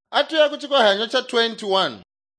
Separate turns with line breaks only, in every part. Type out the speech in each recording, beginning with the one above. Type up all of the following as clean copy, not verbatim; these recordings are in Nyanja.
atuya ku chikoyanyo cha 21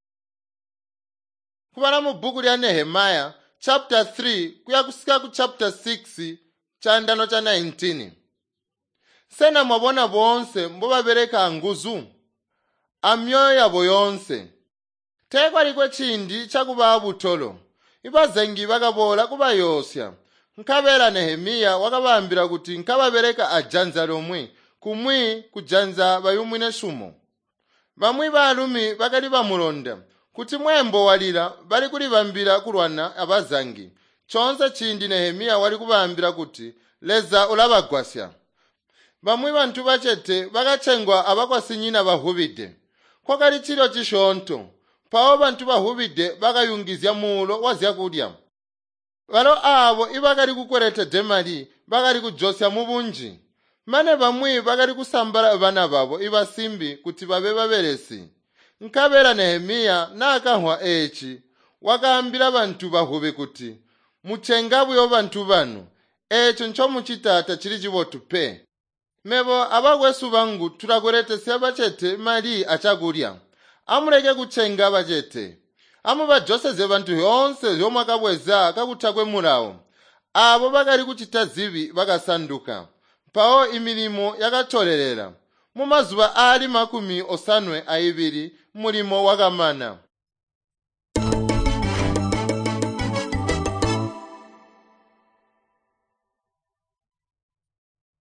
kupala mu buku lya Nehemiah chapter 3 kuya kusika ku chapter 6 cha ndano cha 19. Sena mwabona bonse mbobabereka anguzu amyoyo yabo yonse tekwa likwe chindi chakuba butolo ibazengi bakabola kubayosya nkabera Nehemiya wakabambira kuti nkababereka ajanza lomwe kumwi kujanza bayumwine shumo bamwi balumi bakali bamulonda kuti mwembo walira bali kulibambira kulwana abazangi chonse chindi Nehemiya wali kubambira kuti leza ulabagwasya bamwi bantu bachete bakachengwa abakwasinyina bahubide kwakali chilo chishonto pawo bantu bahubide bakayungizya mulo wazyakudya balo abo ibakali kukwereta demali bakali kujosya mubunji mane bamwi bakali kusambala bana babo ibasimbi kuti babe baberesi nkabera Nehemiya nakahwa echi wakambira bantu bahube kuti muchengabu yo bantu banu echo ncho muchitata chili chibotu pe mebo abagwesu bangu tulakweretesya bachete mali achagulya amuleke kuchenga bachete amubajoseze bantu yonse yomwakabweza kakuthakwe mulawo abo bakali kuchita zibi bakasanduka pawo imilimo yakatolelera mu mazuba ali 250 mulimo wakamana